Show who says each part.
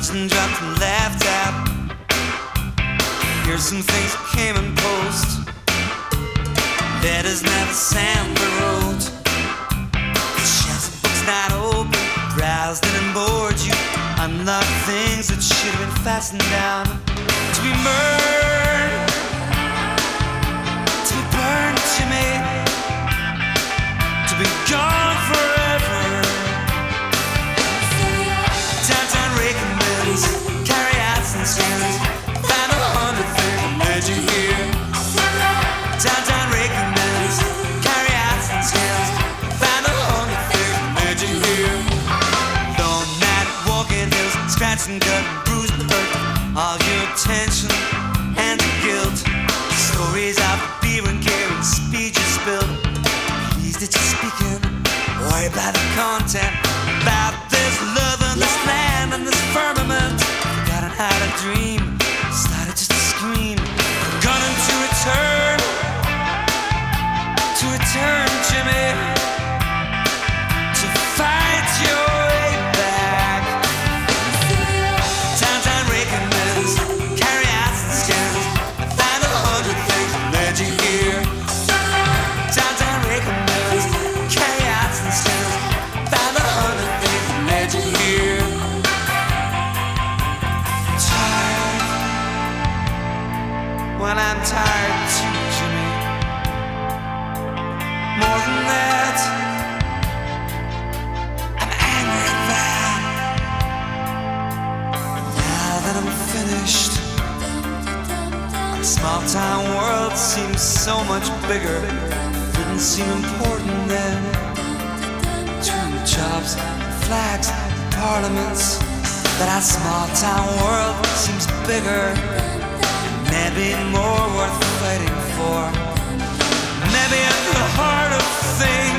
Speaker 1: punched and dropped and laughed at. Here's some things that came in post. Letters never sent the road. The shelves of books not open. Browsed and bored you. Unlocked things that should have been fastened down. To be burned. To be burned, Jimmy. To be gone forever. Downtown raking bills, carry outs and skins. Find 100 things that made you here. Downtown raking bills, carry outs and skins. Find 100 things that made you here. Long night walking hills, scratch and cut, bruise and hurt. All your tension and your guilt. Stories of beer and care and speed you spilled. Please that you're speaking, worry about the content. About this love and this land and this firmament. Forgotten how to dream, started just to scream. Gunning to return, Jimmy. To fight your way back. Downtown raking bills, carry outs and skins. Find 100 things that led you here. Downtown raking bills, carry outs and skins. Find 100 things that led you here. Tired. Well, I'm tired too, Jimmy. More than that, I'm angry at that. Now that I'm finished, our small town world seems so much bigger. Didn't seem important then. Dream jobs, flags, parliaments. But our small town world seems bigger. Maybe more worth fighting for. Maybe at the heart of things